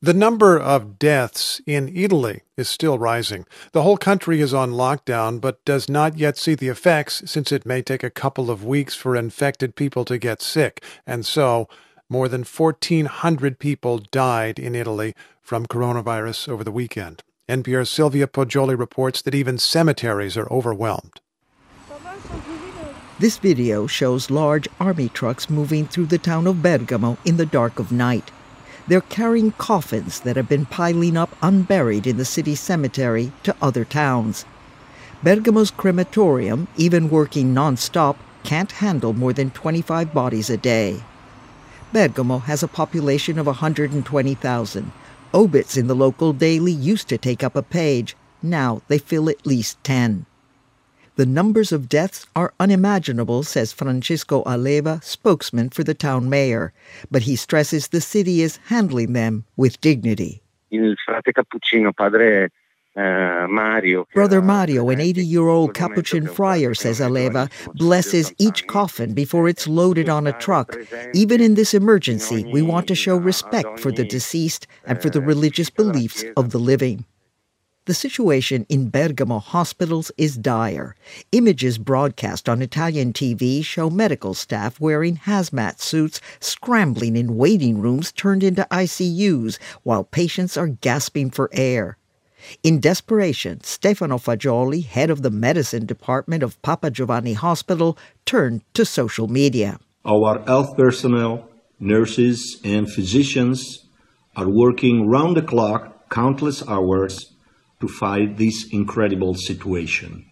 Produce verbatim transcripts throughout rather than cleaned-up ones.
The number of deaths in Italy is still rising. The whole country is on lockdown, but does not yet see the effects since it may take a couple of weeks for infected people to get sick. And so, more than fourteen hundred people died in Italy from coronavirus over the weekend. N P R's Silvia Poggioli reports that even cemeteries are overwhelmed. This video shows large army trucks moving through the town of Bergamo in the dark of night. They're carrying coffins that have been piling up unburied in the city cemetery to other towns. Bergamo's crematorium, even working non-stop, can't handle more than twenty-five bodies a day. Bergamo has a population of one hundred twenty thousand. Obits in the local daily used to take up a page. Now they fill at least ten. The numbers of deaths are unimaginable, says Francisco Aleva, spokesman for the town mayor, but he stresses the city is handling them with dignity. Il frate cappuccino, padre uh, Mario. Brother Mario, an eighty-year-old Capuchin friar, says Aleva, blesses each coffin before it's loaded on a truck. Even in this emergency, we want to show respect for the deceased and for the religious beliefs of the living. The situation in Bergamo hospitals is dire. Images broadcast on Italian T V show medical staff wearing hazmat suits scrambling in waiting rooms turned into I C Us while patients are gasping for air. In desperation, Stefano Fagioli, head of the medicine department of Papa Giovanni Hospital, turned to social media. Our health personnel, nurses, and physicians are working round the clock, countless hours, to fight this incredible situation.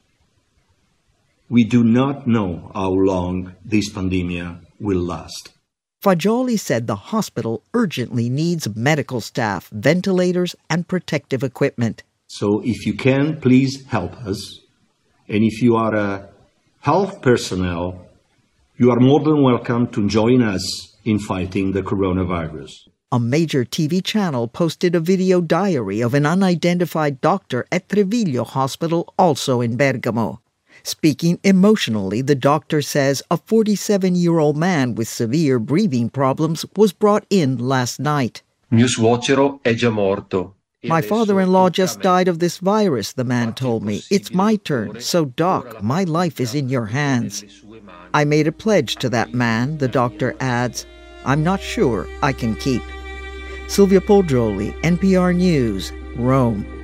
We do not know how long this pandemic will last. Fagioli said the hospital urgently needs medical staff, ventilators, and protective equipment. So if you can, please help us. And if you are a health personnel, you are more than welcome to join us in fighting the coronavirus. A major T V channel posted a video diary of an unidentified doctor at Treviglio Hospital, also in Bergamo. Speaking emotionally, the doctor says a forty-seven-year-old man with severe breathing problems was brought in last night. Mio suocero è già morto. My father-in-law just died of this virus, the man told me. It's my turn, so Doc, my life is in your hands. I made a pledge to that man, the doctor adds. I'm not sure I can keep. Silvia Poggioli, N P R News, Rome.